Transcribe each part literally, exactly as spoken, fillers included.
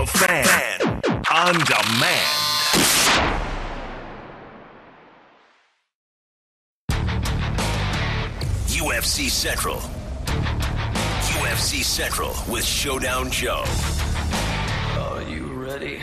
The Fan on demand. U F C Central. U F C Central with Showdown Joe. Are you ready?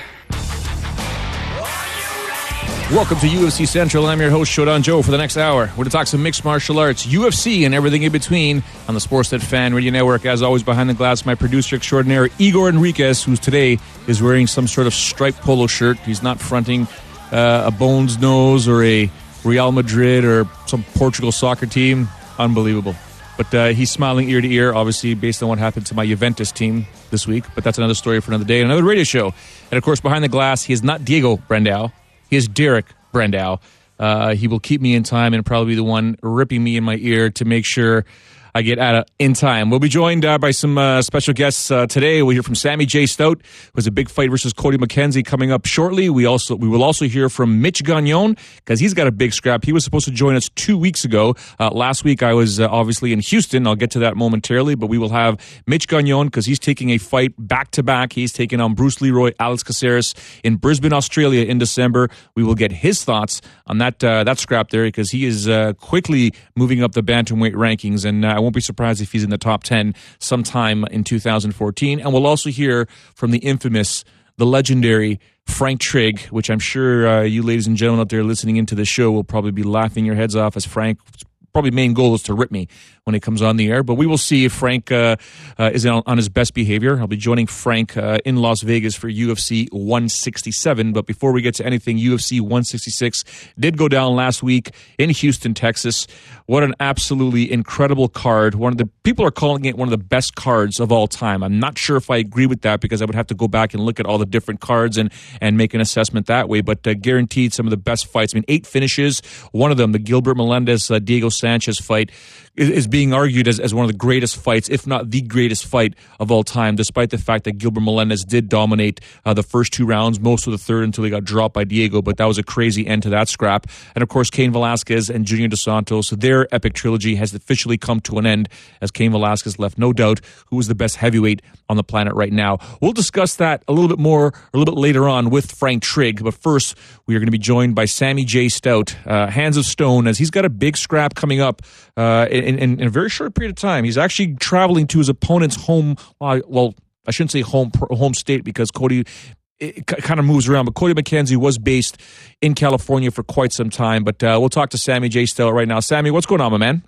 Welcome to U F C Central. I'm your host, Showdown Joe, for the next hour. We're going to talk some mixed martial arts, U F C, and everything in between on the Sportsnet Fan Radio Network. As always, behind the glass, my producer extraordinaire, Igor Enriquez, who today is wearing some sort of striped polo shirt. He's not fronting uh, a Bones Nose or a Real Madrid or some Portugal soccer team. Unbelievable. But uh, he's smiling ear to ear, obviously, based on what happened to my Juventus team this week. But that's another story for another day, another radio show. And, of course, behind the glass, he is not Diego Brandao. He is Derek Brandao. Uh, he will keep me in time and probably be the one ripping me in my ear to make sure I get out of in time. We'll be joined uh, by some uh, special guests uh, today. We'll hear from Sammy J. Stout, who has a big fight versus Cody McKenzie coming up shortly. We also we will also hear from Mitch Gagnon, because he's got a big scrap. He was supposed to join us two weeks ago. Uh, last week I was uh, obviously in Houston. I'll get to that momentarily, but we will have Mitch Gagnon because he's taking a fight back-to-back. He's taking on Bruce Leroy, Alex Caceres in Brisbane, Australia in December. We will get his thoughts on that uh, that scrap there, because he is uh, quickly moving up the bantamweight rankings, and uh, I won't be surprised if he's in the top ten sometime in two thousand fourteen. And we'll also hear from the infamous, the legendary Frank Trigg, which I'm sure uh, you ladies and gentlemen out there listening into the show will probably be laughing your heads off, as Frank probably main goal is to rip me when it comes on the air. But we will see if Frank uh, uh, is on, on his best behavior. I'll be joining Frank uh, in Las Vegas for U F C one sixty-seven. But before we get to anything, U F C one sixty-six did go down last week in Houston, Texas. What an absolutely incredible card. One of the people are calling it one of the best cards of all time. I'm not sure if I agree with that, because I would have to go back and look at all the different cards and, and make an assessment that way. But uh, guaranteed some of the best fights. I mean, eight finishes. One of them, the Gilbert Melendez, uh, Diego Sanchez fight, is, is being argued as, as one of the greatest fights, if not the greatest fight of all time, despite the fact that Gilbert Melendez did dominate uh, the first two rounds, most of the third until he got dropped by Diego, but that was a crazy end to that scrap. And of course, Cain Velasquez and Junior Dos Santos, their epic trilogy has officially come to an end, as Cain Velasquez left no doubt who is the best heavyweight on the planet right now. We'll discuss that a little bit more, a little bit later on with Frank Trigg, but first we are going to be joined by Sammy J. Stout, uh, Hands of Stone, as he's got a big scrap coming up uh, in, in, in a very short period of time. He's actually traveling to his opponent's home, uh, well, I shouldn't say home home state, because Cody it kind of moves around, but Cody McKenzie was based in California for quite some time. But uh, we'll talk to Sammy J. Stout right now. Sammy, what's going on, my man?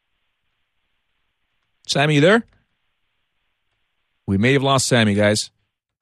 Sammy, you there? We may have lost Sammy, guys.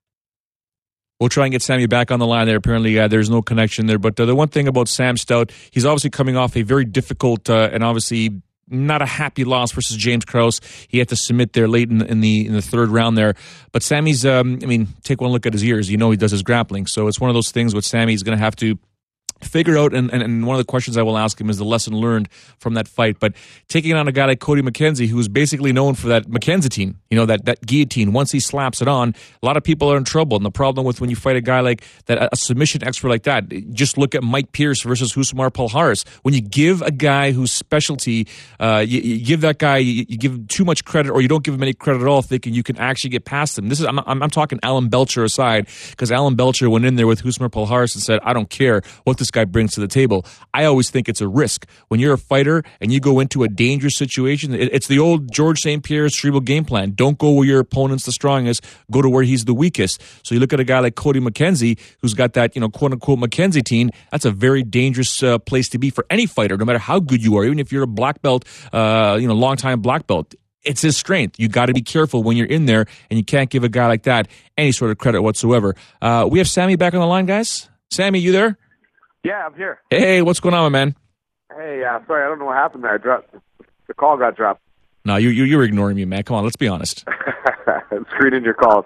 We'll try and get Sammy back on the line there. Apparently, uh, there's no connection there. But uh, the one thing about Sam Stout, he's obviously coming off a very difficult uh, and obviously not a happy loss versus James Krause. He had to submit there late in the in the, in the third round there. But Sammy's, um, I mean, take one look at his ears. You know he does his grappling. So it's one of those things with Sammy. He's going to have to figure out, and, and, and one of the questions I will ask him is the lesson learned from that fight. But taking on a guy like Cody McKenzie, who is basically known for that McKenzie, you know, that, that guillotine, once he slaps it on, a lot of people are in trouble. And the problem with when you fight a guy like that, a submission expert like that, just look at Mike Pierce versus Rousimar Palhares. When you give a guy whose specialty, uh, you, you give that guy, you, you give him too much credit, or you don't give him any credit at all, thinking you can actually get past him. This is, I'm, I'm, I'm talking Alan Belcher aside, because Alan Belcher went in there with Rousimar Palhares and said, I don't care what this guy brings to the table. I always think it's a risk. When you're a fighter and you go into a dangerous situation, it's the old George Saint Pierre's cerebral game plan. Don't go where your opponent's the strongest, go to where he's the weakest. So you look at a guy like Cody McKenzie, who's got that, you know, quote unquote McKenzie team. That's a very dangerous uh, place to be for any fighter, no matter how good you are, even if you're a black belt, uh, you know, long time black belt. It's his strength. You got to be careful when you're in there, and you can't give a guy like that any sort of credit whatsoever. Uh, we have Sammy back on the line, guys. Sammy, you there? Yeah, I'm here. Hey, what's going on, my man? Hey, uh, sorry, I don't know what happened there. I dropped, the call got dropped. No, you, you, you're ignoring me, man. Come on, let's be honest. I'm screening your calls.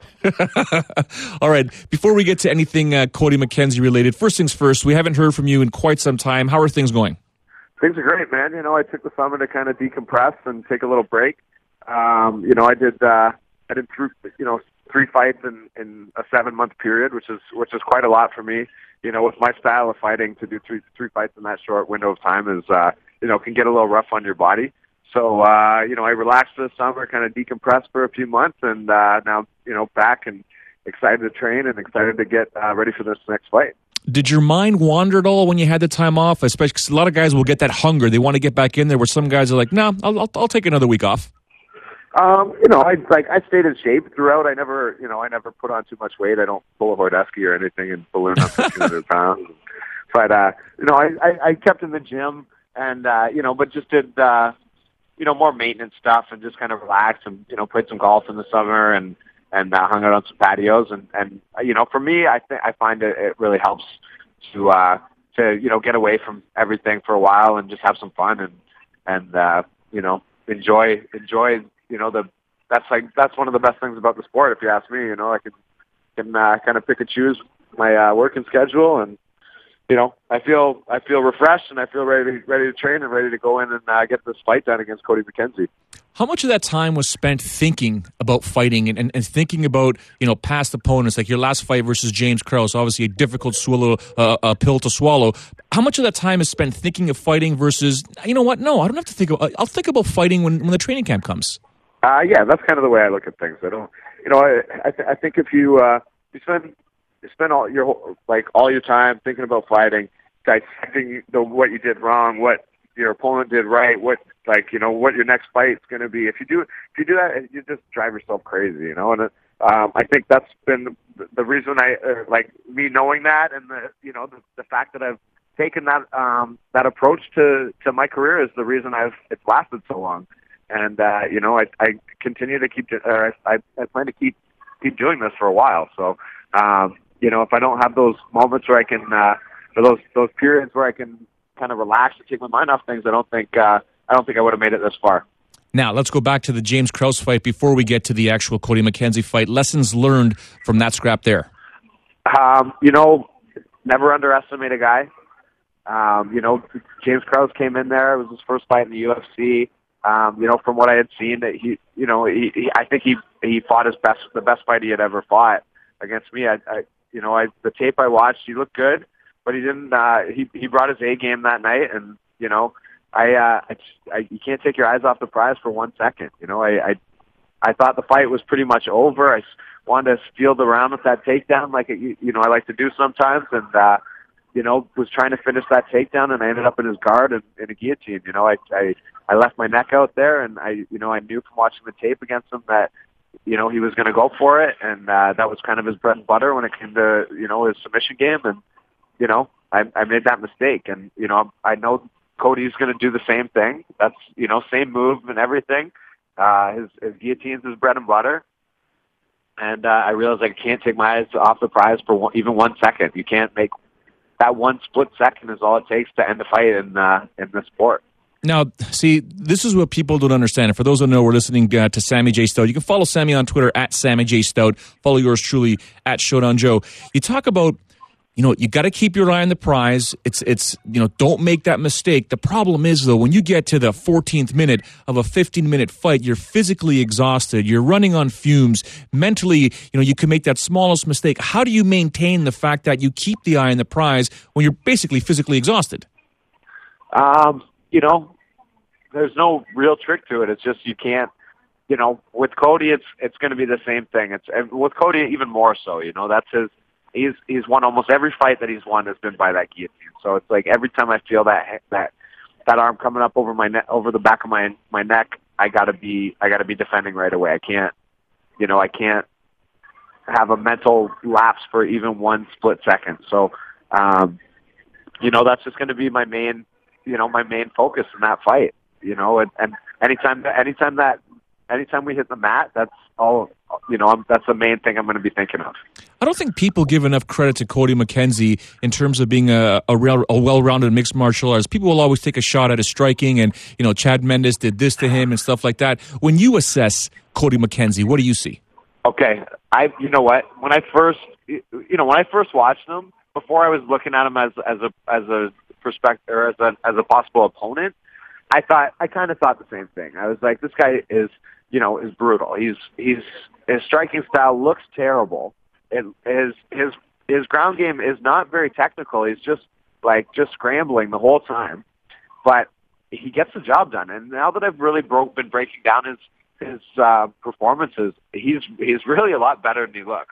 All right, before we get to anything uh, Cody McKenzie related, first things first, we haven't heard from you in quite some time. How are things going? Things are great, man. You know, I took the summer to kind of decompress and take a little break. Um, you know, I did, uh, I did three, you know, three fights in, in a seven-month period, which is which is quite a lot for me. You know, with my style of fighting, to do three three fights in that short window of time is, uh, you know, can get a little rough on your body. So, uh, you know, I relaxed this summer, kind of decompressed for a few months, and uh, now, you know, back and excited to train and excited to get uh, ready for this next fight. Did your mind wander at all when you had the time off? Especially because a lot of guys will get that hunger. They want to get back in there, where some guys are like, no, I'll, I'll, I'll take another week off. Um, you know, I like I stayed in shape throughout. I never, you know, I never put on too much weight. I don't pull a Hordesky or anything and balloon up fifteen hundred pounds. But, uh, you know, I, I, I kept in the gym and, uh, you know, but just did, uh, you know, more maintenance stuff and just kind of relaxed and, you know, played some golf in the summer and, and uh, hung out on some patios. And, and you know, for me, I think I find it, it really helps to, uh, to, you know, get away from everything for a while and just have some fun and, and, uh, you know, enjoy, enjoy, you know, the, that's like, that's one of the best things about the sport, if you ask me. You know, I can, can uh, kind of pick and choose my uh, working schedule and, you know, I feel I feel refreshed and I feel ready to, ready to train and ready to go in and uh, get this fight done against Cody McKenzie. How much of that time was spent thinking about fighting and, and, and thinking about, you know, past opponents, like your last fight versus James Krause, obviously a difficult swallow, uh, a pill to swallow. How much of that time is spent thinking of fighting versus, you know what, no, I don't have to think about, I'll think about fighting when, when the training camp comes? Uh, yeah, that's kind of the way I look at things. I don't, you know, I I, th- I think if you uh, you spend you spend all your like all your time thinking about fighting, dissecting the, what you did wrong, what your opponent did right, what like you know what your next fight's going to be. If you do if you do that, you just drive yourself crazy, you know. And um, I think that's been the, the reason I uh, like me knowing that, and the you know the, the fact that I've taken that um, that approach to, to my career is the reason I've it's lasted so long. And uh, you know, I, I continue to keep, or I, I plan to keep keep doing this for a while. So, um, you know, if I don't have those moments where I can, uh, or those those periods where I can kind of relax and take my mind off things, I don't think uh, I don't think I would have made it this far. Now, let's go back to the James Krause fight before we get to the actual Cody McKenzie fight. Lessons learned from that scrap there. Um, you know, never underestimate a guy. Um, you know, James Krause came in there. It was his first fight in the U F C. Um, you know, from what I had seen, that he, you know, he, he, I think he he fought his best, the best fight he had ever fought against me. I, I you know, I the tape I watched, he looked good, but he didn't. Uh, he he brought his A game that night, and you know, I, uh, I, I you can't take your eyes off the prize for one second. You know, I I, I thought the fight was pretty much over. I wanted to steal the round with that takedown, like it, you, you know, I like to do sometimes, and uh, you know, was trying to finish that takedown, and I ended up in his guard and in a guillotine. You know, I I. I left my neck out there, and I, you know, I knew from watching the tape against him that, you know, he was going to go for it, and uh, that was kind of his bread and butter when it came to, you know, his submission game, and, you know, I, I made that mistake, and, you know, I know Cody's going to do the same thing. That's, you know, same move and everything. Uh, his, his guillotine's his bread and butter, and uh, I realized I can't take my eyes off the prize for one, even one second. You can't make that one split second is all it takes to end a fight in uh, in this sport. Now, see, this is what people don't understand. And for those who know, we're listening uh, to Sammy J. Stout. You can follow Sammy on Twitter at Sammy J. Stout. Follow yours truly at Showdown Joe. You talk about, you know, you got to keep your eye on the prize. It's, it's, you know, don't make that mistake. The problem is, though, when you get to the fourteenth minute of a fifteen-minute fight, you're physically exhausted. You're running on fumes. Mentally, you know, you can make that smallest mistake. How do you maintain the fact that you keep the eye on the prize when you're basically physically exhausted? Um, you know, there's no real trick to it. It's just you can't, you know, with Cody, it's it's going to be the same thing. It's and with Cody even more so. You know, that's his. He's he's won almost every fight that he's won has been by that guillotine. So it's like every time I feel that that that arm coming up over my neck, over the back of my my neck, I gotta be I gotta be defending right away. I can't, you know, I can't have a mental lapse for even one split second. So, um, you know, that's just going to be my main, you know, my main focus in that fight. You know, and, and anytime, anytime that, anytime we hit the mat, that's all, you know, I'm, that's the main thing I'm going to be thinking of. I don't think people give enough credit to Cody McKenzie in terms of being a, a, real, a well-rounded mixed martial artist. People will always take a shot at his striking, and, you know, Chad Mendes did this to him and stuff like that. When you assess Cody McKenzie, what do you see? Okay, I, you know what, when I first, you know, when I first watched him, before I was looking at him as, as a, as a prospect or as a, as a possible opponent, I thought, I kind of thought the same thing. I was like, this guy is, you know, is brutal. He's, he's, his striking style looks terrible. It, his, his, his ground game is not very technical. He's just like, just scrambling the whole time, but he gets the job done. And now that I've really broke, been breaking down his, his, uh, performances, he's, he's really a lot better than he looks.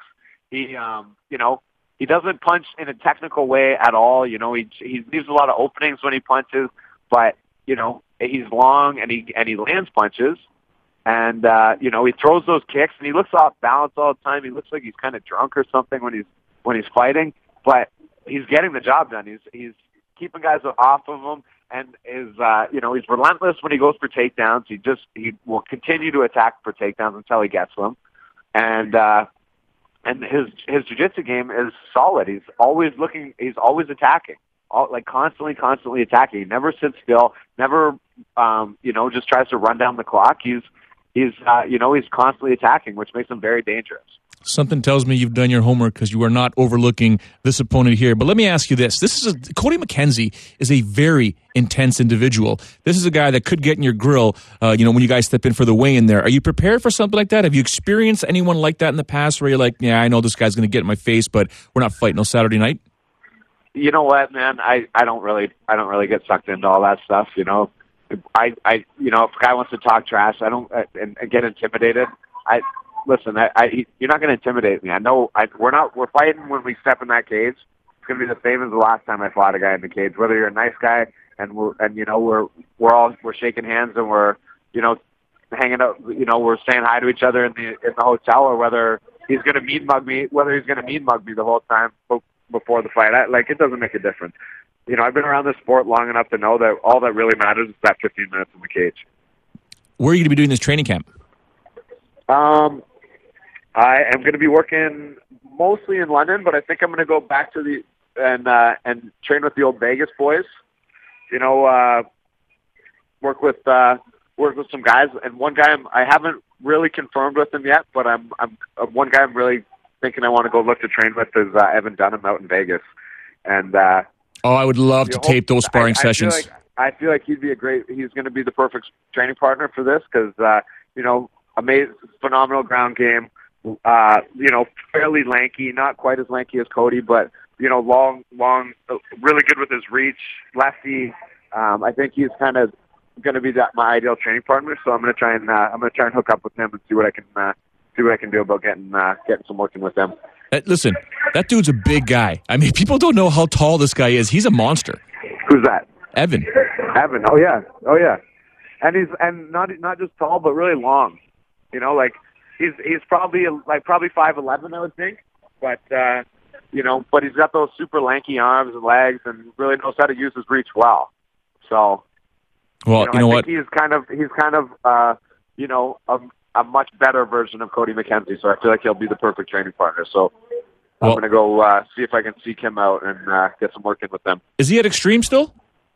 He, um, you know, he doesn't punch in a technical way at all. You know, he he leaves a lot of openings when he punches, but you know, he's long and he and he lands punches, and uh, you know, he throws those kicks and he looks off balance all the time. He looks like he's kind of drunk or something when he's when he's fighting, but he's getting the job done. He's he's keeping guys off of him, and is uh, you know, he's relentless when he goes for takedowns. He just he will continue to attack for takedowns until he gets them, and uh, and his his jiu-jitsu game is solid. He's always looking. He's always attacking. All, like constantly, constantly attacking. He never sits still. Never, um, you know, just tries to run down the clock. He's he's uh, you know, he's constantly attacking, which makes him very dangerous. Something tells me you've done your homework because you are not overlooking this opponent here. But let me ask you this. This is a, Cody McKenzie is a very intense individual. This is a guy that could get in your grill, uh, you know, when you guys step in for the weigh-in there. Are you prepared for something like that? Have you experienced anyone like that in the past where you're like, yeah, I know this guy's going to get in my face, but we're not fighting on Saturday night? You know what, man? I, I don't really I don't really get sucked into all that stuff. You know, I I you know, if a guy wants to talk trash, I don't uh, and, and get intimidated. I Listen, I, I, you're not going to intimidate me. I know I, we're not. We're fighting when we step in that cage. It's going to be the same as the last time I fought a guy in the cage. Whether you're a nice guy and we're and you know we're we're all we're shaking hands and we're you know hanging out. You know we're saying hi to each other in the in the hotel, or whether he's going to mean mug me. Whether he's going to mean mug me the whole time before the fight. I, like it doesn't make a difference. You know I've been around this sport long enough to know that all that really matters is that fifteen minutes in the cage. Where are you going to be doing this training camp? Um. I am going to be working mostly in London, but I think I'm going to go back to the and uh, and train with the old Vegas boys. You know, uh, work with uh, work with some guys, and one guy I'm, I haven't really confirmed with him yet, but I'm I'm uh, one guy I'm really thinking I want to go look to train with is uh, Evan Dunham out in Vegas, and uh, oh, I would love to tape those sparring I, I sessions. Feel like, I feel like he'd be a great. He's going to be the perfect training partner for this because uh, you know, amazing, phenomenal ground game. Uh, you know, fairly lanky, not quite as lanky as Cody, but, you know, long, long, really good with his reach, lefty. Um, I think he's kind of going to be that my ideal training partner. So I'm going to try and, uh, I'm going to try and hook up with him and see what I can, uh, see what I can do about getting, uh, getting some working with him. Uh, listen, that dude's a big guy. I mean, people don't know how tall this guy is. He's a monster. Who's that? Evan. Evan. Oh yeah. Oh yeah. And he's, and not, not just tall, but really long, you know, like, He's he's probably like probably five eleven, I would think, but uh, you know, but he's got those super lanky arms and legs, and really knows how to use his reach well. So, well, you know, you know I what? think he's kind of he's kind of uh, you know a, a much better version of Cody McKenzie. So I feel like he'll be the perfect training partner. So I'm well, going to go uh, see if I can seek him out and uh, get some work in with them. Is he at Extreme still?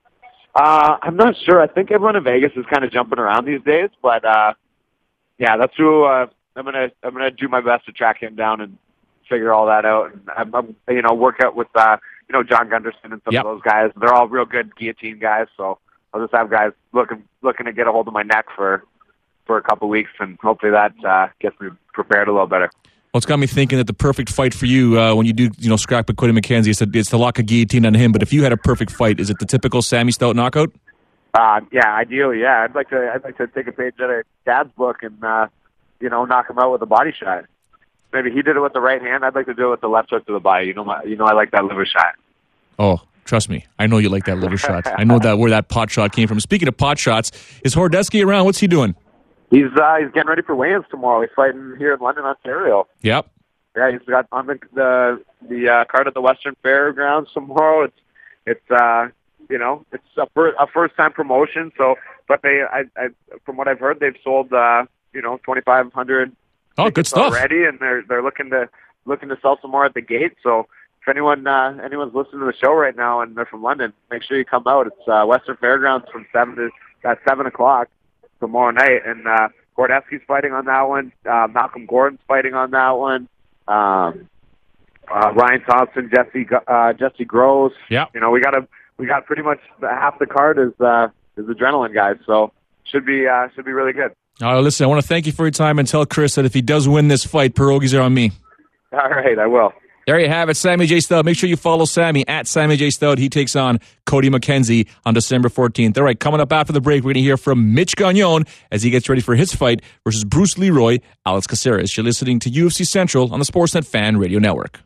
Uh, I'm not sure. I think everyone in Vegas is kind of jumping around these days, but uh, yeah, that's who. Uh, I'm gonna I'm gonna do my best to track him down and figure all that out. And I'm, I'm you know work out with uh, you know John Gunderson and some yep. of those guys. They're all real good guillotine guys. So I'll just have guys looking looking to get a hold of my neck for for a couple weeks, and hopefully that uh, gets me prepared a little better. Well, it's got me thinking that the perfect fight for you uh, when you do you know scrap with Cody McKenzie, it's, a, it's to lock a guillotine on him. But if you had a perfect fight, is it the typical Sammy Stout knockout? Uh, yeah, ideally, yeah. I'd like to I'd like to take a page out of Dad's book and. Uh, you know, knock him out with a body shot. Maybe he did it with the right hand. I'd like to do it with the left hook to the body. You know, my, you know, I like that liver shot. Oh, trust me. I know you like that liver shot. I know that where that pot shot came from. Speaking of pot shots, is Hordesky around? What's he doing? He's uh, he's getting ready for weigh-ins tomorrow. He's fighting here in London, Ontario. Yep. Yeah, he's got on the the, the uh, card at the Western Fairgrounds tomorrow. It's it's uh, you know, it's a, fir- a first-time promotion. So, but they, I, I, from what I've heard, they've sold. Uh, you know, twenty-five hundred oh, good stuff already, and they're they're looking to looking to sell some more at the gate. So if anyone uh, anyone's listening to the show right now and they're from London, make sure you come out. It's uh, Western Fairgrounds from seven to at seven o'clock tomorrow night, and uh, Hordesky's fighting on that one. Uh, Malcolm Gordon's fighting on that one. Um, uh, Ryan Thompson, Jesse uh, Jesse Gross. Yeah, you know, we got a we got pretty much half the card is uh, is adrenaline guys. So should be uh, should be really good. All right, listen, I want to thank you for your time and tell Chris that if he does win this fight, pierogies are on me. All right, I will. There you have it, Sammy J. Stout. Make sure you follow Sammy at Sammy J. Stout. He takes on Cody McKenzie on December fourteenth. All right, coming up after the break, we're going to hear from Mitch Gagnon as he gets ready for his fight versus Bruce Leroy, Alex Caceres. You're listening to U F C Central on the Sportsnet Fan Radio Network.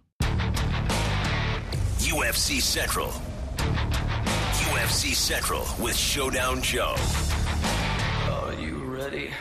U F C Central. U F C Central with Showdown Joe. Are you ready?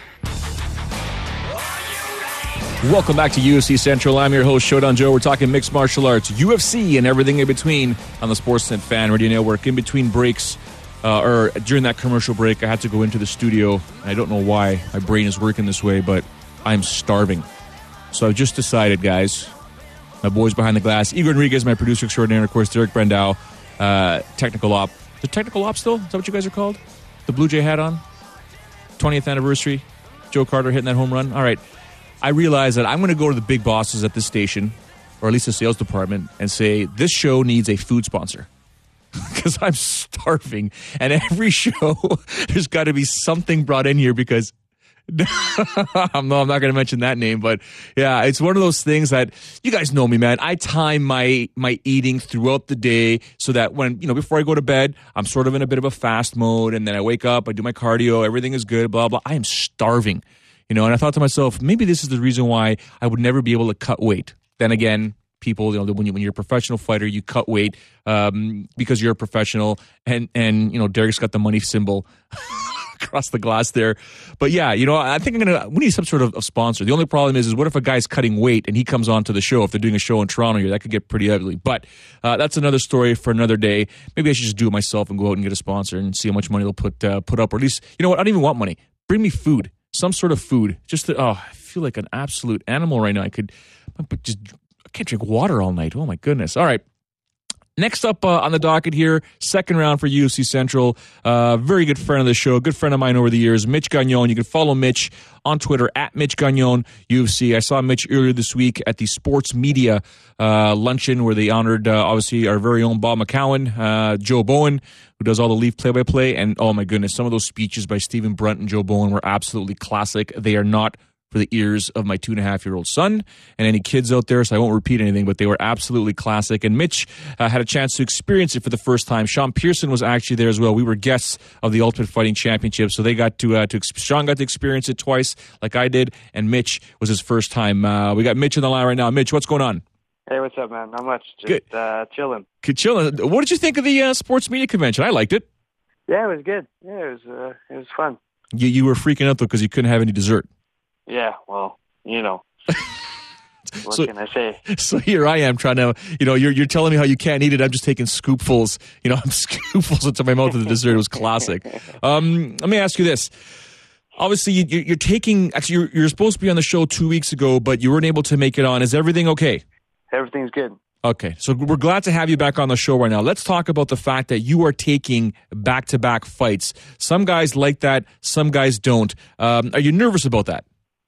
Welcome back to U F C Central. I'm your host, Showdown Joe. We're talking mixed martial arts, U F C, and everything in between on the Sportsnet Fan Radio Network. In between breaks, uh, or during that commercial break, I had to go into the studio. I don't know why my brain is working this way, but I'm starving. So I've just decided, guys, my boys behind the glass, Igor Enriquez, my producer extraordinaire, and of course, Derek Brandau, uh, technical op. The technical op still? Is that what you guys are called? The Blue Jay hat on? twentieth anniversary. Joe Carter hitting that home run. All right. I realize that I'm going to go to the big bosses at this station, or at least the sales department, and say, this show needs a food sponsor. Because I'm starving. And every show, there's got to be something brought in here because... no, I'm not going to mention that name, but yeah, it's one of those things that you guys know me, man. I time my my eating throughout the day so that when, you know, before I go to bed, I'm sort of in a bit of a fast mode, and then I wake up, I do my cardio, everything is good, blah, blah. I am starving. You know, and I thought to myself, maybe this is the reason why I would never be able to cut weight. Then again, people, you know, when, you, when you're a professional fighter, you cut weight um, because you're a professional. And, and you know, Derek's got the money symbol across the glass there. But yeah, you know, I think I'm going to, we need some sort of, of sponsor. The only problem is, is what if a guy's cutting weight and he comes onto the show? If they're doing a show in Toronto here, that could get pretty ugly. But uh, that's another story for another day. Maybe I should just do it myself and go out and get a sponsor and see how much money they'll put, uh, put up. Or at least, you know what, I don't even want money. Bring me food. Some sort of food. Just to, oh, I feel like an absolute animal right now. I could, but just I can't drink water all night. Oh my goodness. All right. Next up uh, on the docket here, second round for U F C Central. Uh, very good friend of the show, good friend of mine over the years, Mitch Gagnon. You can follow Mitch on Twitter at Mitch Gagnon U F C. I saw Mitch earlier this week at the Sports Media uh, luncheon where they honored, uh, obviously, our very own Bob McCowan, uh, Joe Bowen, who does all the Leaf play-by-play. And, oh, my goodness, some of those speeches by Stephen Brunt and Joe Bowen were absolutely classic. They are not for the ears of my two-and-a-half-year-old son and any kids out there, so I won't repeat anything, but they were absolutely classic. And Mitch uh, had a chance to experience it for the first time. Sean Pearson was actually there as well. We were guests of the Ultimate Fighting Championship, so they got to, uh, to Sean got to experience it twice like I did, and Mitch was his first time. Uh, we got Mitch on the line right now. Mitch, what's going on? Hey, what's up, man? Not much. Just good. Uh, chilling. Good, chilling. What did you think of the uh, Sports Media Convention? I liked it. Yeah, it was good. Yeah, it was, uh, it was fun. You, you were freaking out, though, because you couldn't have any dessert. Yeah, well... You know, what so, can I say? So here I am trying to, you know, you're you're telling me how you can't eat it. I'm just taking scoopfuls, you know, I'm scoopfuls into my mouth of the dessert. It was classic. Um, let me ask you this. Obviously, you, you're taking, actually, you're, you're supposed to be on the show two weeks ago, but you weren't able to make it on. Is everything okay? Everything's good. Okay, so we're glad to have you back on the show right now. Let's talk about the fact that you are taking back-to-back fights. Some guys like that, some guys don't. Um, are you nervous about that?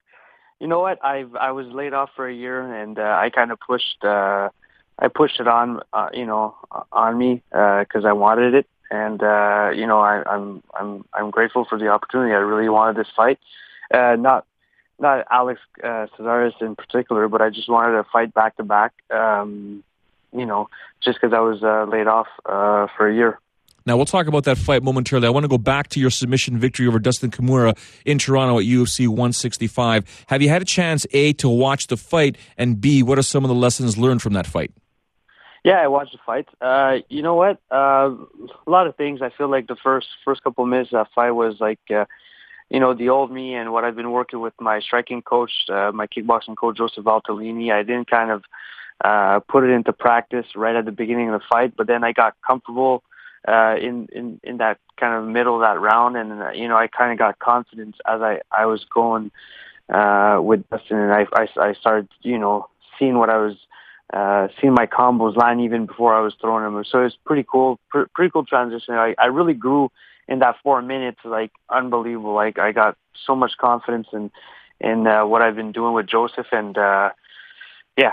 You know what? I I was laid off for a year, and uh, I kind of pushed uh, I pushed it on uh, you know on me because uh, I wanted it, and uh, you know I, I'm I'm I'm grateful for the opportunity. I really wanted this fight, uh, not not Alex uh, Caceres in particular, but I just wanted to fight back to back. Um, you know, just because I was uh, laid off uh, for a year. Now, we'll talk about that fight momentarily. I want to go back to your submission victory over Dustin Kimura in Toronto at U F C one sixty-five. Have you had a chance, A, to watch the fight, and B, what are some of the lessons learned from that fight? Yeah, I watched the fight. Uh, you know what? Uh, a lot of things. I feel like the first first couple of minutes of that fight was like, uh, you know, the old me and what I've been working with my striking coach, uh, my kickboxing coach, Joseph Valtellini. I didn't kind of uh, put it into practice right at the beginning of the fight, but then I got comfortable Uh, in, in, in that kind of middle of that round. And, uh, you know, I kind of got confidence as I, I was going uh, with Dustin, and I, I, I started, you know, seeing what I was, uh, seeing my combos land even before I was throwing them. So it was pretty cool, pr- pretty cool transition. I, I really grew in that four minutes, like unbelievable. Like I got so much confidence in, in uh, what I've been doing with Joseph, and uh, yeah.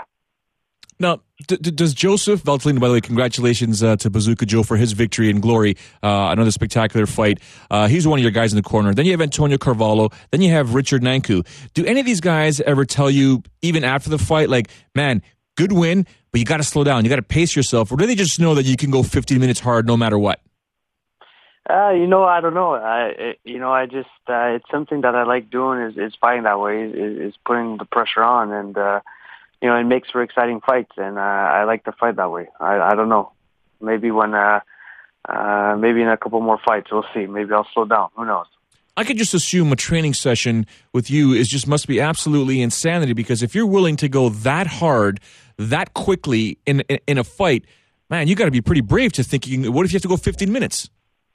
Now, d- d- does Joseph Valtellini, by the way, congratulations uh, to Bazooka Joe for his victory in Glory, uh, another spectacular fight. Uh, he's one of your guys in the corner. Then you have Antonio Carvalho. Then you have Richard Nanku. Do any of these guys ever tell you, even after the fight, like, man, good win, but you got to slow down. You got to pace yourself. Or do they just know that you can go fifteen minutes hard no matter what? Uh, you know, I don't know. I, it, you know, I just, uh, it's something that I like doing is, is fighting that way, is, is putting the pressure on. And, uh, you know, it makes for exciting fights. And, uh, I like to fight that way. I, I don't know. Maybe when, uh, uh, maybe in a couple more fights, we'll see. Maybe I'll slow down. Who knows? I could just assume a training session with you is just must be absolutely insanity, because if you're willing to go that hard, that quickly in, in, in a fight, man, you got to be pretty brave to think, you can, what if you have to go fifteen minutes?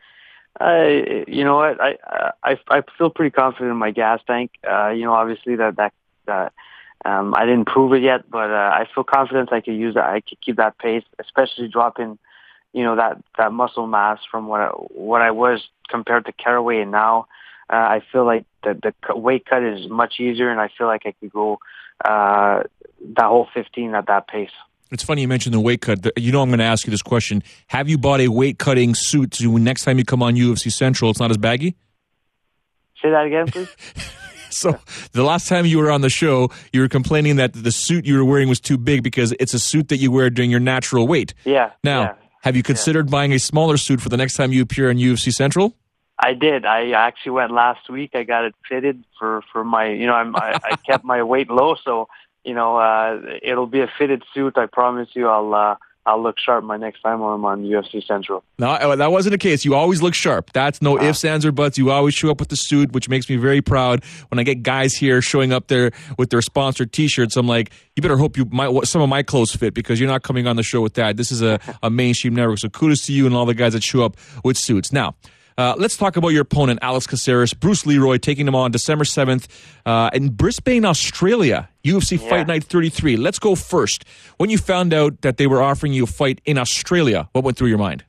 I, you know what, I, I, I feel pretty confident in my gas tank. Uh, you know, obviously that, that, that, um, I didn't prove it yet, but, uh, I feel confident I could use that. I could keep that pace, especially dropping, you know, that, that muscle mass from what I, what I was compared to Caraway. And now, uh, I feel like the, the weight cut is much easier, and I feel like I could go, uh, that whole fifteen at that pace. It's funny you mentioned the weight cut. You know I'm going to ask you this question. Have you bought a weight-cutting suit so when next time you come on U F C Central, it's not as baggy? Say that again, please? So the last time you were on the show, you were complaining that the suit you were wearing was too big because it's a suit that you wear during your natural weight. Yeah. Now, yeah, have you considered yeah. buying a smaller suit for the next time you appear on U F C Central? I did. I actually went last week. I got it fitted for, for my, you know, I'm, I, I kept my weight low, so... You know, uh, it'll be a fitted suit. I promise you, I'll uh, I'll look sharp my next time I'm on U F C Central. No, that wasn't the case. You always look sharp. That's no uh, ifs, ands, or buts. You always show up with the suit, which makes me very proud. When I get guys here showing up there with their sponsored T-shirts, I'm like, you better hope you might some of my clothes fit, because you're not coming on the show with that. This is a, a mainstream network, so kudos to you and all the guys that show up with suits. Now, Uh, let's talk about your opponent, Alex Caceres. Bruce Leroy taking him on December seventh uh, in Brisbane, Australia. U F C yeah. Fight Night thirty-three. Let's go first. When you found out that they were offering you a fight in Australia, what went through your mind?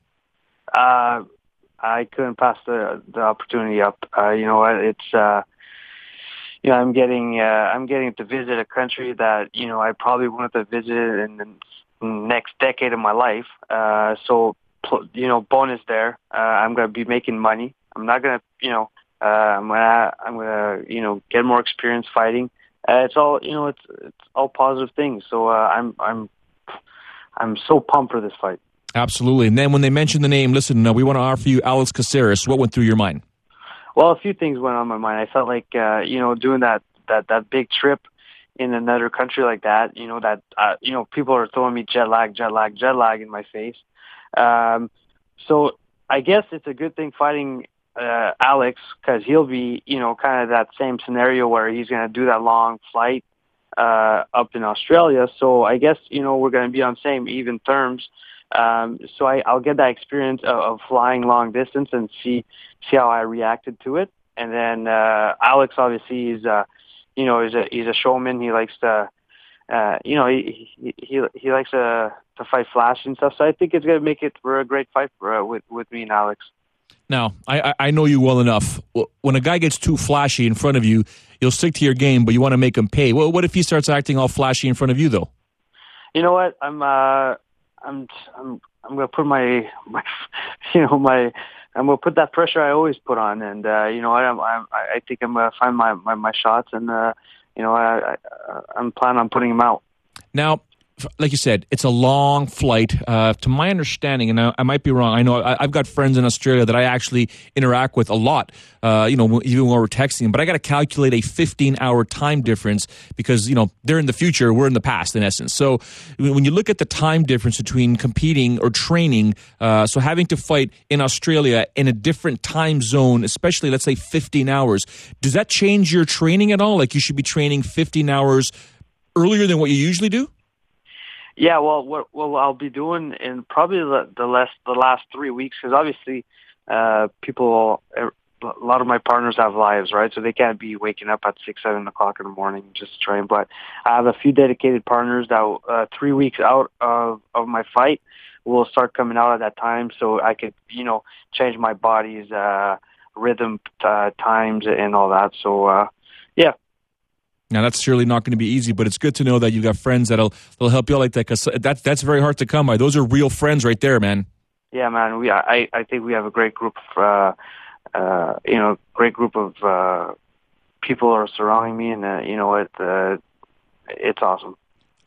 Uh, I couldn't pass the the opportunity up. Uh, you know what? It's uh, you know I'm getting uh, I'm getting to visit a country that you know I probably wanted to visit in the next decade of my life. Uh, so. You know, bonus there. Uh, I'm gonna be making money. I'm not gonna, you know, uh, I'm gonna, I'm gonna, you know, get more experience fighting. Uh, it's all, you know, it's it's all positive things. So uh, I'm I'm I'm so pumped for this fight. Absolutely. And then when they mentioned the name, listen, uh, we want to offer you Alex Caceres. What went through your mind? Well, a few things went on my mind. I felt like, uh, you know, doing that that that big trip in another country like that. You know that, uh, you know, people are throwing me jet lag, jet lag, jet lag in my face. Um, so I guess it's a good thing fighting, uh, Alex, because he'll be, you know, kind of that same scenario where he's going to do that long flight, uh, up in Australia. So I guess, you know, we're going to be on same even terms. Um, so I, I'll get that experience of, of flying long distance and see, see how I reacted to it. And then, uh, Alex obviously is, uh, you know, he's a, he's a showman. He likes to, uh, you know, he, he, he, he likes to, to fight flash and stuff. So I think it's going to make it for a great fight for, uh, with, with me and Alex. Now, I, I know you well enough. When a guy gets too flashy in front of you, you'll stick to your game, but you want to make him pay. Well, what if he starts acting all flashy in front of you, though? You know what? I'm, uh, I'm, I'm, I'm going to put my, my, you know, my, I'm going to put that pressure I always put on. And, uh, you know, I, I'm, I, I think I'm going to find my, my, my shots and, uh, you know, I, I, I'm planning on putting him out. Now, like you said, it's a long flight. Uh, to my understanding, and I, I might be wrong, I know I, I've got friends in Australia that I actually interact with a lot, uh, you know, even when we're texting, but I got to calculate a fifteen-hour time difference because, you know, they're in the future, we're in the past, in essence. So when you look at the time difference between competing or training, uh, so having to fight in Australia in a different time zone, especially, let's say, fifteen hours, does that change your training at all? Like you should be training fifteen hours earlier than what you usually do? Yeah, well, what, what I'll be doing in probably the, the last the last three weeks, because obviously, uh, people, a lot of my partners have lives, right? So they can't be waking up at six, seven o'clock in the morning just to train. But I have a few dedicated partners that uh, three weeks out of of my fight will start coming out at that time, so I could, you know, change my body's uh, rhythm, uh, times, and all that. So, uh, yeah. Now, that's surely not going to be easy, but it's good to know that you've got friends that'll, that'll help you out like that, because that's, that's very hard to come by. Those are real friends right there, man. Yeah, man. We I, I think we have a great group of, uh, uh, you know, great group of uh, people are surrounding me, and, uh, you know, it, uh, it's awesome.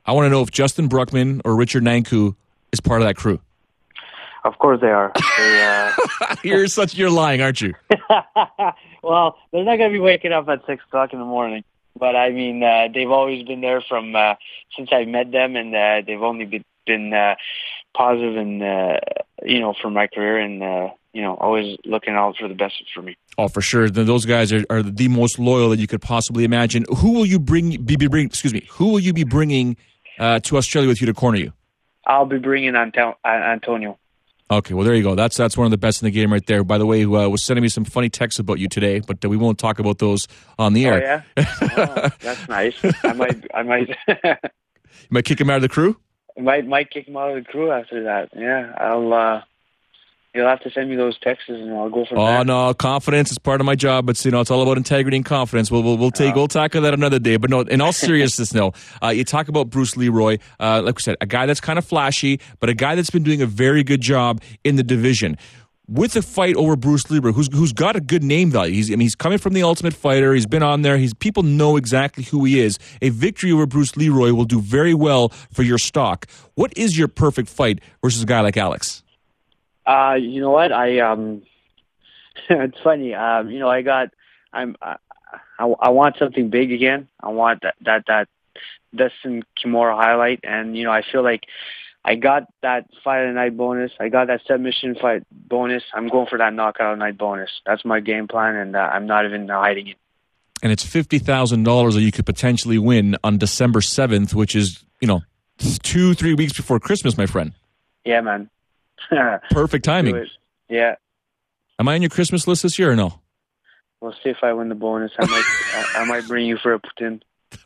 I want to know if Justin Bruckman or Richard Nanku is part of that crew. Of course they are. They, uh... you're such you're lying, aren't you? Well, they're not going to be waking up at six o'clock in the morning. But I mean, uh, they've always been there from uh, since I met them, and uh, they've only been, been uh, positive and uh, you know for my career, and uh, you know always looking out for the best for me. Oh, for sure. Those guys are, are the most loyal that you could possibly imagine. Who will you bring? Be, be bring? Excuse me. Who will you be bringing uh, to Australia with you to corner you? I'll be bringing Anto- Antonio. Okay, well, there you go. That's that's one of the best in the game right there. By the way, who uh, was sending me some funny texts about you today, but uh, we won't talk about those on the air. Oh, yeah? Oh, that's nice. I might, I might, you might kick him out of the crew? I might, might kick him out of the crew after that. Yeah, I'll, uh, you'll have to send me those texts and I'll go from oh, there. Oh, no, confidence is part of my job, but, you know, it's all about integrity and confidence. We'll, we'll, we'll take, oh. we'll tackle that another day. But no, in all seriousness, no, uh, you talk about Bruce Leroy, uh, like we said, a guy that's kind of flashy, but a guy that's been doing a very good job in the division. With a fight over Bruce Leroy, who's who's got a good name value. He's I mean he's coming from the Ultimate Fighter. He's been on there. He's people know exactly who he is. A victory over Bruce Leroy will do very well for your stock. What is your perfect fight versus a guy like Alex? Uh, you know what? I um, it's funny. Um, you know, I got I'm I, I, I want something big again. I want that that that Dustin Kimura highlight, and you know, I feel like I got that fight of the night bonus. I got that submission fight bonus. I'm going for that knockout of the night bonus. That's my game plan, and uh, I'm not even hiding it. And it's fifty thousand dollars that you could potentially win on December seventh, which is, you know, two, three weeks before Christmas, my friend. Yeah, man. Perfect timing. Yeah. Am I on your Christmas list this year or no? We'll see if I win the bonus. I might, I, I might bring you for a poutine.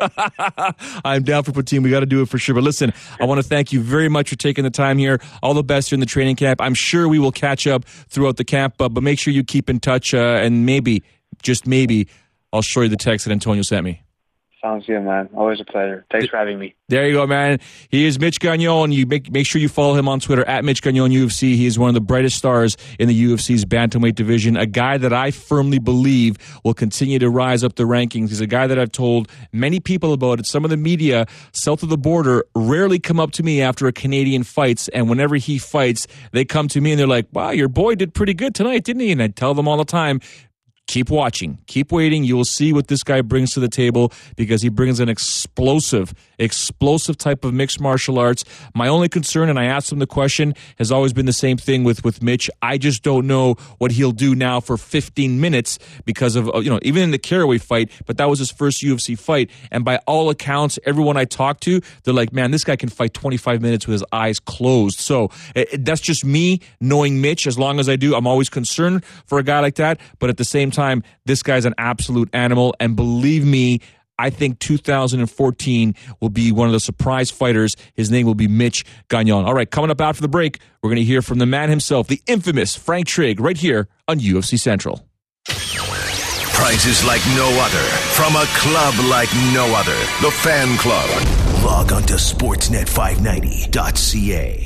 I'm down for poutine. We got to do it for sure. But listen, I want to thank you very much for taking the time here. All the best in the training camp. I'm sure we will catch up throughout the camp, uh, but make sure you keep in touch, uh, and maybe, just maybe, I'll show you the text that Antonio sent me. Sounds good, man. Always a pleasure. Thanks for having me. There you go, man. He is Mitch Gagnon. You make make sure you follow him on Twitter at Mitch Gagnon U F C. He is one of the brightest stars in the U F C's bantamweight division. A guy that I firmly believe will continue to rise up the rankings. He's a guy that I've told many people about it. Some of the media south of the border rarely come up to me after a Canadian fights, and whenever he fights, they come to me and they're like, "Wow, your boy did pretty good tonight, didn't he?" And I tell them all the time, keep watching. Keep waiting. You will see what this guy brings to the table, because he brings an explosive, explosive type of mixed martial arts. My only concern, and I asked him the question, has always been the same thing with, with Mitch. I just don't know what he'll do now for fifteen minutes because of, you know, even in the Caraway fight, but that was his first U F C fight. And by all accounts, everyone I talked to, they're like, man, this guy can fight twenty-five minutes with his eyes closed. So it, that's just me knowing Mitch. As long as I do, I'm always concerned for a guy like that. But at the same time, this guy's an absolute animal, and believe me, I think two thousand fourteen will be one of the surprise fighters. His name will be Mitch Gagnon. All right, coming up after the break, we're going to hear from the man himself, the infamous Frank Trigg, right here on U F C Central. Prizes like no other, from a club like no other, the Fan Club. Log on to sportsnet five ninety dot c a.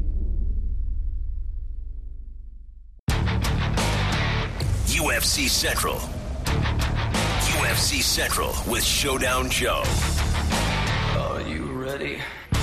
U F C Central. U F C Central with Showdown Joe. Are you ready?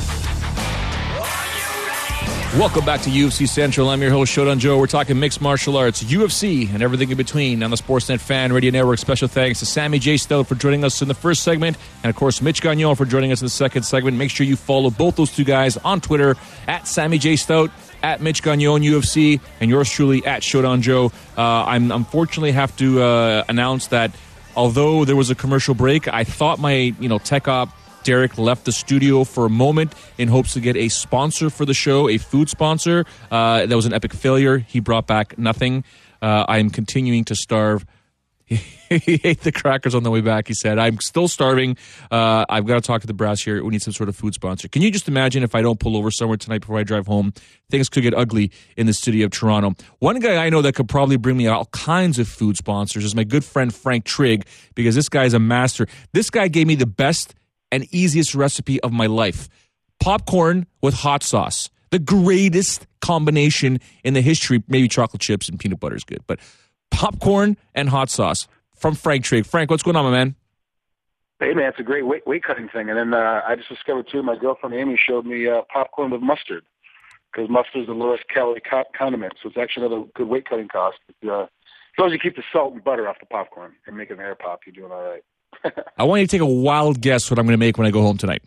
Welcome back to U F C Central. I'm your host, Showdown Joe. We're talking mixed martial arts, U F C, and everything in between on the Sportsnet Fan Radio Network. Special thanks to Sammy J. Stout for joining us in the first segment, and of course, Mitch Gagnon for joining us in the second segment. Make sure you follow both those two guys on Twitter at Sammy J. Stout, at Mitch Gagnon U F C, and yours truly at Showdown Joe. Uh, I'm unfortunately have to uh, announce that although there was a commercial break, I thought my you know tech op Derek left the studio for a moment in hopes to get a sponsor for the show, a food sponsor. Uh, that was an epic failure. He brought back nothing. Uh, I am continuing to starve. He ate the crackers on the way back, he said. I'm still starving. Uh, I've got to talk to the brass here. We need some sort of food sponsor. Can you just imagine if I don't pull over somewhere tonight before I drive home? Things could get ugly in the city of Toronto. One guy I know that could probably bring me all kinds of food sponsors is my good friend Frank Trigg, because this guy is a master. This guy gave me the best and easiest recipe of my life. Popcorn with hot sauce. The greatest combination in the history. Maybe chocolate chips and peanut butter is good, but popcorn and hot sauce from Frank Trigg. Frank, what's going on, my man? Hey, man, it's a great weight, weight cutting thing. And then uh, I just discovered, too, my girlfriend Amy showed me uh, popcorn with mustard, because mustard is the lowest calorie co- condiment. So it's actually another good weight cutting cost. But, uh, as long as you keep the salt and butter off the popcorn and make an air pop, you're doing all right. I want you to take a wild guess what I'm going to make when I go home tonight.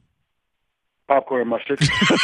Popcorn and mustard.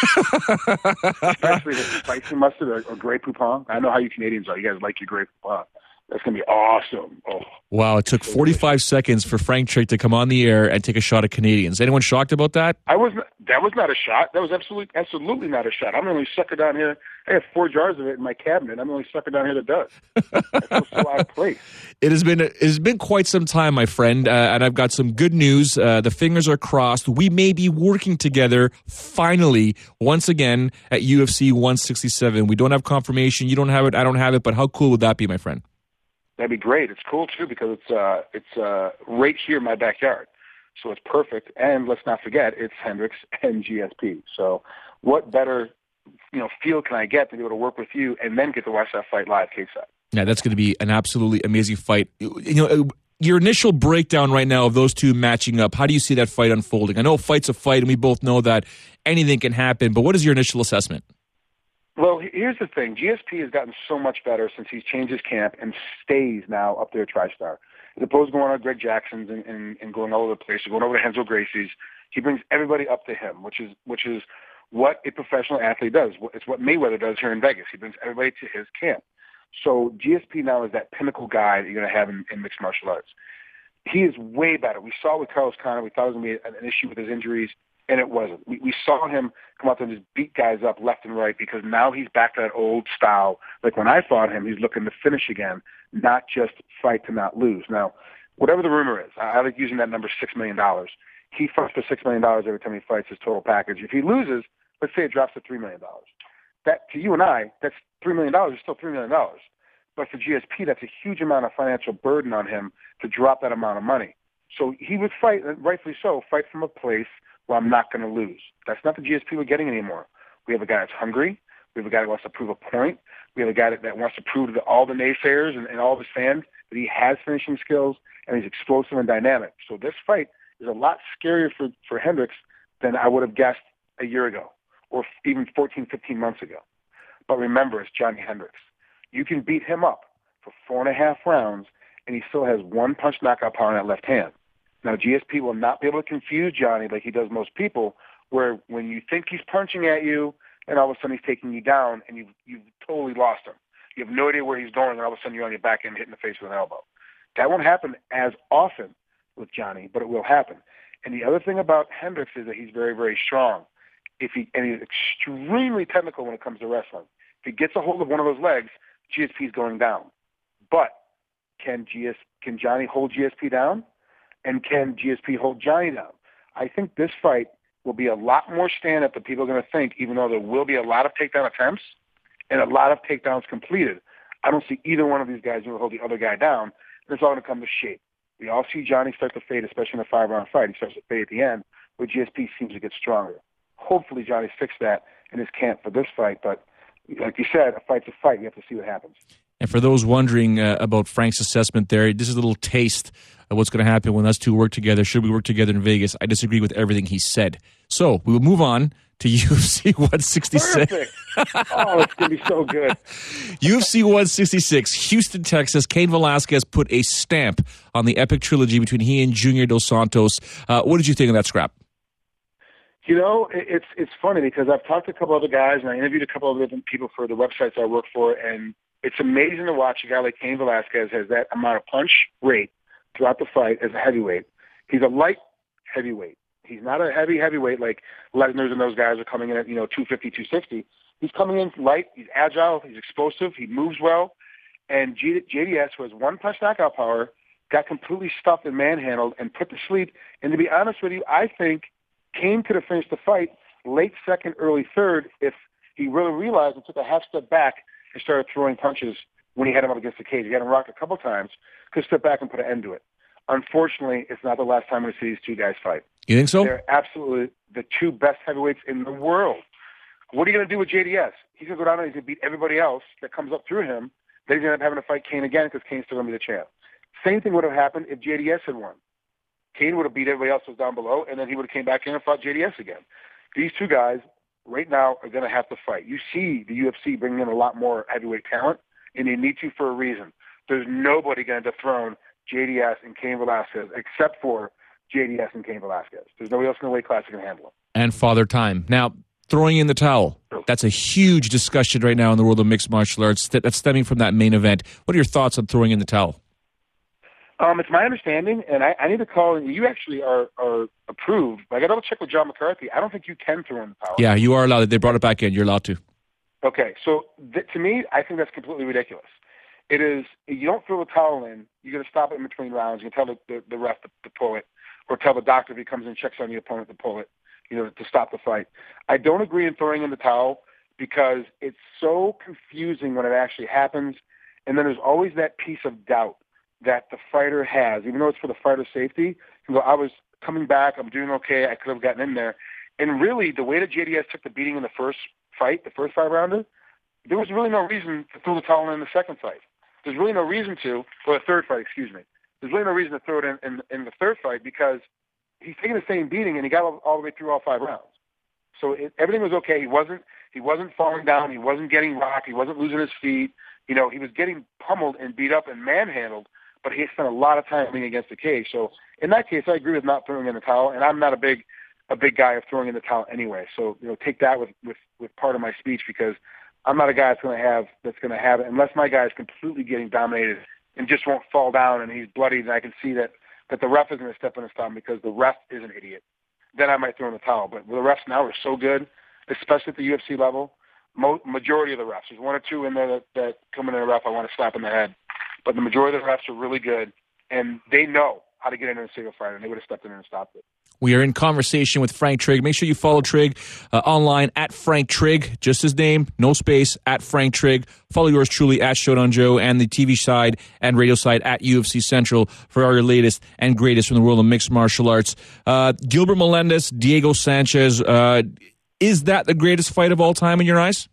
Especially the spicy mustard or, or Grey Poupon. I know how you Canadians are. You guys like your Grey Poupon. That's going to be awesome. Oh. Wow, it took forty-five seconds for Frank Trick to come on the air and take a shot at Canadians. Anyone shocked about that? I was not, that was not a shot. That was absolutely absolutely not a shot. I'm the only sucker down here. I have four jars of it in my cabinet. I'm the only sucker down here that does. That's so out of place. It has been it has been quite some time, my friend, uh, and I've got some good news. Uh, the fingers are crossed. We may be working together finally once again at U F C one sixty-seven. We don't have confirmation. You don't have it. I don't have it. But how cool would that be, my friend? That'd be great. It's cool too because it's uh, it's uh, right here in my backyard, so it's perfect. And let's not forget, it's Hendricks and G S P. So, what better, you know, feel can I get to be able to work with you and then get to watch that fight live, K-side? Yeah, that's going to be an absolutely amazing fight. You know, your initial breakdown right now of those two matching up. How do you see that fight unfolding? I know a fight's a fight, and we both know that anything can happen. But what is your initial assessment? Well, here's the thing. G S P has gotten so much better since he's changed his camp and stays now up there at TriStar. As opposed to going on Greg Jackson's and, and, and going all over the place, or going over to Renzo Gracie's, he brings everybody up to him, which is which is what a professional athlete does. It's what Mayweather does here in Vegas. He brings everybody to his camp. So G S P now is that pinnacle guy that you're going to have in, in mixed martial arts. He is way better. We saw with Carlos Condit, we thought it was going to be an issue with his injuries. And it wasn't. We, we saw him come out there and just beat guys up left and right because now he's back to that old style. Like when I fought him, he's looking to finish again, not just fight to not lose. Now, whatever the rumor is, I, I like using that number six million dollars. He fights for six million dollars every time he fights his total package. If he loses, let's say it drops to three million dollars. That, to you and I, that's three million dollars. It's still three million dollars. But for G S P, that's a huge amount of financial burden on him to drop that amount of money. So he would fight, and rightfully so, fight from a place where I'm not going to lose. That's not the G S P we're getting anymore. We have a guy that's hungry. We have a guy that wants to prove a point. We have a guy that, that wants to prove to all the naysayers and, and all of his fans that he has finishing skills and he's explosive and dynamic. So this fight is a lot scarier for, for Hendricks than I would have guessed a year ago or even fourteen, fifteen months ago. But remember, it's Johnny Hendricks. You can beat him up for four and a half rounds and he still has one punch knockout power in that left hand. Now, G S P will not be able to confuse Johnny like he does most people, where when you think he's punching at you, and all of a sudden he's taking you down, and you've, you've totally lost him. You have no idea where he's going, and all of a sudden you're on your back end hitting the face with an elbow. That won't happen as often with Johnny, but it will happen. And the other thing about Hendricks is that he's very, very strong. If he and he's extremely technical when it comes to wrestling. If he gets a hold of one of those legs, G S P is going down. But can G S can Johnny hold G S P down? And can G S P hold Johnny down? I think this fight will be a lot more stand-up than people are going to think, even though there will be a lot of takedown attempts and a lot of takedowns completed. I don't see either one of these guys who hold the other guy down. And it's all going to come to shape. We all see Johnny start to fade, especially in a five-round fight. He starts to fade at the end, where G S P seems to get stronger. Hopefully Johnny's fixed that in his camp for this fight. But like you said, a fight's a fight. You have to see what happens. And for those wondering uh, about Frank's assessment there, this is a little taste of what's going to happen when us two work together. Should we work together in Vegas? I disagree with everything he said. So we will move on to U F C one sixty-six. Perfect. Oh, it's going to be so good. U F C one sixty-six, Houston, Texas. Cain Velasquez put a stamp on the epic trilogy between he and Junior Dos Santos. Uh, what did you think of that scrap? You know, it's it's funny because I've talked to a couple other guys and I interviewed a couple of different people for the websites I work for, and it's amazing to watch a guy like Cain Velasquez has that amount of punch rate throughout the fight as a heavyweight. He's a light heavyweight. He's not a heavy heavyweight like Lesnar's and those guys are coming in at, you know, two fifty, two sixty. He's coming in light. He's agile. He's explosive. He moves well. And J D S, who has one punch knockout power, got completely stuffed and manhandled and put to sleep. And to be honest with you, I think Cain could have finished the fight late second, early third if he really realized and took a half step back and started throwing punches when he had him up against the cage. He had him rocked a couple times, could step back and put an end to it. Unfortunately, it's not the last time we see these two guys fight. You think so? They're absolutely the two best heavyweights in the world. What are you going to do with J D S? He's going to go down there and he's going to beat everybody else that comes up through him. Then he's going to end up having to fight Cain again because Cain's still going to be the champ. Same thing would have happened if J D S had won. Kane would have beat everybody else who was down below, and then he would have came back in and fought J D S again. These two guys right now are going to have to fight. You see the U F C bringing in a lot more heavyweight talent, and they need to for a reason. There's nobody going to dethrone J D S and Cain Velasquez except for J D S and Cain Velasquez. There's nobody else in the weight class that can handle it. And Father Time. Now, throwing in the towel. That's a huge discussion right now in the world of mixed martial arts that's stemming from that main event. What are your thoughts on throwing in the towel? Um, it's my understanding, and I, I need to call, and you actually are, are approved. I got to check with John McCarthy. I don't think you can throw in the towel. Yeah, you are allowed. They brought it back in. You're allowed to. Okay, so th- to me, I think that's completely ridiculous. It is, you don't throw the towel in, you're going to stop it in between rounds. You can tell the, the, the ref to, to pull it, or tell the doctor if he comes in and checks on the opponent to pull it, you know, to stop the fight. I don't agree in throwing in the towel because it's so confusing when it actually happens, and then there's always that piece of doubt that the fighter has, even though it's for the fighter's safety. You know, I was coming back, I'm doing okay, I could have gotten in there. And really, the way that J D S took the beating in the first fight, the first five-rounder, there was really no reason to throw the towel in the second fight. There's really no reason to, or the third fight, excuse me. There's really no reason to throw it in, in, in the third fight because he's taking the same beating and he got all, all the way through all five rounds. So it, everything was okay. He wasn't he wasn't falling down. He wasn't getting rocked. He wasn't losing his feet. You know, he was getting pummeled and beat up and manhandled, but he spent a lot of time being against the cage. So in that case, I agree with not throwing in the towel, and I'm not a big a big guy of throwing in the towel anyway. So, you know, take that with, with, with part of my speech because I'm not a guy that's going to have that's going to have it unless my guy is completely getting dominated and just won't fall down and he's bloodied and I can see that, that the ref is going to step in his time because the ref is an idiot. Then I might throw in the towel. But the refs now are so good, especially at the U F C level. Mo- majority of the refs, there's one or two in there that, that come in a ref I want to slap in the head. But the majority of the refs are really good, and they know how to get in and save a fighter, and they would have stepped in and stopped it. We are in conversation with Frank Trigg. Make sure you follow Trigg uh, online at Frank Trigg, just his name, no space, at Frank Trigg. Follow yours truly at Shodan Joe and the T V side and radio side at U F C Central for all your latest and greatest from the world of mixed martial arts. Uh, Gilbert Melendez, Diego Sanchez, uh, is that the greatest fight of all time in your eyes?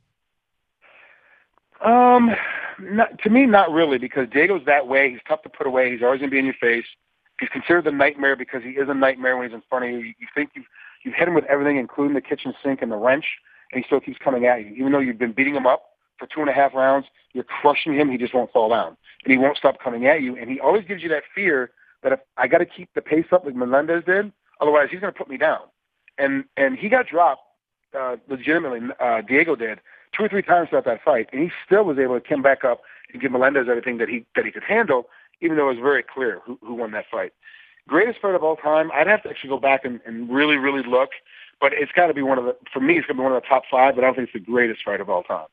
Um, not, to me, not really, because Diego's that way. He's tough to put away. He's always going to be in your face. He's considered the nightmare because he is a nightmare when he's in front of you. You, you think you've, you've hit him with everything, including the kitchen sink and the wrench, and he still keeps coming at you. Even though you've been beating him up for two and a half rounds, you're crushing him, he just won't fall down. And he won't stop coming at you. And he always gives you that fear that if I got to keep the pace up like Melendez did, otherwise he's going to put me down. And and he got dropped uh, legitimately, uh, Diego did, two or three times throughout that fight, and he still was able to come back up and give Melendez everything that he that he could handle, even though it was very clear who, who won that fight. Greatest fight of all time, I'd have to actually go back and, and really, really look, but it's got to be one of the, for me, it's going to be one of the top five, but I don't think it's the greatest fight of all time.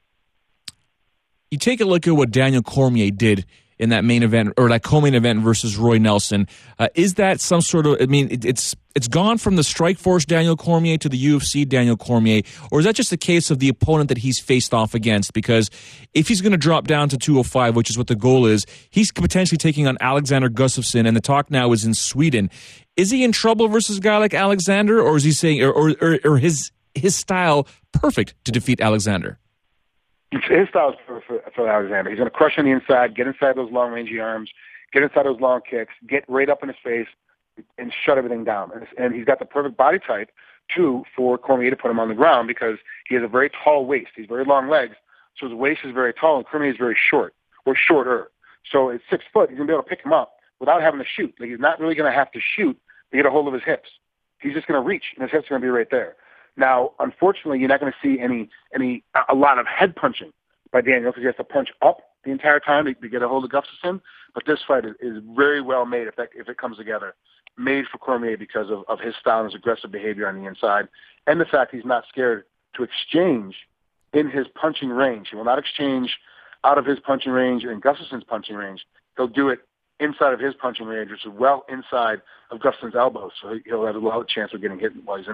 You take a look at what Daniel Cormier did in that main event, or that co-main event versus Roy Nelson. Uh, is that some sort of, I mean, it, it's it's gone from the Strikeforce Daniel Cormier to the U F C Daniel Cormier, or is that just a case of the opponent that he's faced off against? Because if he's going to drop down to two oh five, which is what the goal is, he's potentially taking on Alexander Gustafsson, and the talk now is in Sweden. Is he in trouble versus a guy like Alexander, or is he saying, or or, or, or his his style perfect to defeat Alexander? His style is for, for, for Alexander. He's going to crush on the inside, get inside those long, rangy arms, get inside those long kicks, get right up in his face, and shut everything down. And, and he's got the perfect body type, too, for Cormier to put him on the ground because he has a very tall waist. He's very long legs, so his waist is very tall, and Cormier is very short, or shorter. So at six foot, he's going to be able to pick him up without having to shoot. Like, he's not really going to have to shoot to get a hold of his hips. He's just going to reach, and his hips are going to be right there. Now, unfortunately, you're not going to see any any a lot of head punching by Daniel because he has to punch up the entire time to, to get a hold of Gustafsson. But this fight is, is very well made if that, if it comes together. Made for Cormier because of, of his style and his aggressive behavior on the inside, and the fact he's not scared to exchange in his punching range. He will not exchange out of his punching range or in Gustafsson's punching range. He'll do it inside of his punching range, which is well inside of Gustafsson's elbows, so he'll have a lot of chance of getting hit while he's in there.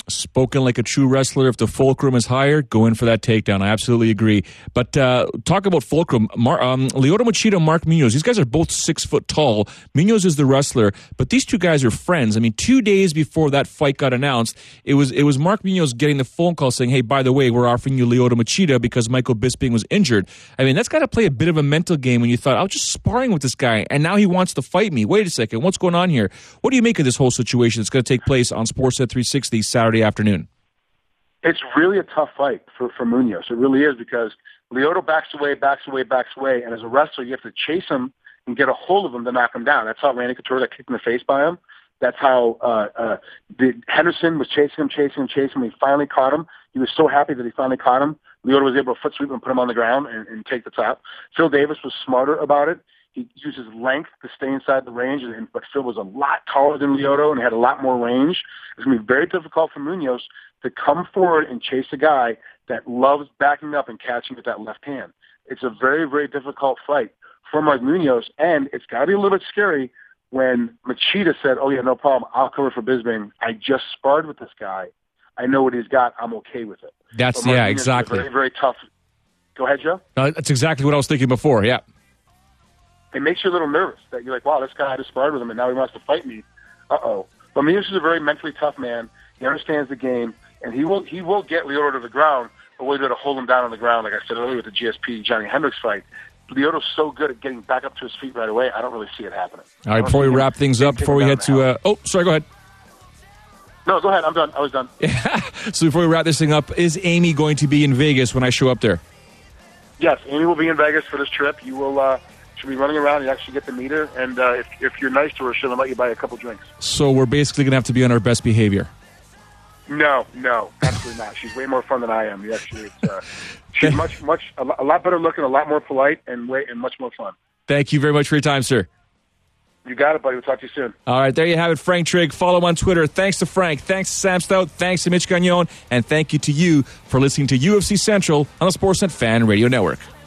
Spoken like a true wrestler. If the fulcrum is higher, go in for that takedown. I absolutely agree. But uh, talk about fulcrum. Mar- um, Lyoto Machida, Mark Munoz. These guys are both six foot tall. Munoz is the wrestler, but these two guys are friends. I mean, two days before that fight got announced, it was it was Mark Munoz getting the phone call saying, "Hey, by the way, we're offering you Lyoto Machida because Michael Bisping was injured." I mean, that's got to play a bit of a mental game when you thought, I was just sparring with this guy, and now he wants to fight me. Wait a second, what's going on here? What do you make of this whole situation that's going to take place on Sportsnet three sixty Saturday afternoon? It's really a tough fight for, for Munoz. It really is, because Lyoto backs away, backs away, backs away, and as a wrestler, you have to chase him and get a hold of him to knock him down. That's how Randy Couture got kicked in the face by him. That's how uh, uh, the, Henderson was chasing him, chasing him, chasing him. He finally caught him. He was so happy that he finally caught him. Lyoto was able to foot sweep him and put him on the ground and, and take the top. Phil Davis was smarter about it. He used his length to stay inside the range, and, but Phil was a lot taller than Lyoto and had a lot more range. It's going to be very difficult for Munoz to come forward and chase a guy that loves backing up and catching with that left hand. It's a very, very difficult fight for Mark Munoz, and it's got to be a little bit scary when Machida said, "Oh, yeah, no problem. I'll cover for Bisping. I just sparred with this guy. I know what he's got. I'm okay with it." That's, yeah, Munoz exactly. Very, very tough. Go ahead, Joe. No, that's exactly what I was thinking before, yeah. It makes you a little nervous that you're like, wow, this guy I just sparred with him, and now he wants to fight me. Uh-oh. But Munoz is a very mentally tough man. He understands the game, and he will he will get Lyoto to the ground, but we're going to hold him down on the ground, like I said earlier with the G S P Johnny Hendricks fight. Lyoto's so good at getting back up to his feet right away, I don't really see it happening. All right, before we wrap things up, before we head to... Uh, oh, sorry, go ahead. No, go ahead. I'm done. I was done. Yeah. So before we wrap this thing up, is Amy going to be in Vegas when I show up there? Yes, Amy will be in Vegas for this trip. You will... Uh, She'll be running around. You actually get to meet her, and uh, if, if you're nice to her, she'll let you buy a couple drinks. So we're basically going to have to be on our best behavior. No, no, absolutely not. She's way more fun than I am. You actually, it's, uh, she's much, much, a lot better looking, a lot more polite, and way and much more fun. Thank you very much for your time, sir. You got it, buddy. We'll talk to you soon. All right, there you have it, Frank Trigg. Follow him on Twitter. Thanks to Frank. Thanks to Sam Stout. Thanks to Mitch Gagnon. And thank you to you for listening to U F C Central on the Sportsnet Fan Radio Network.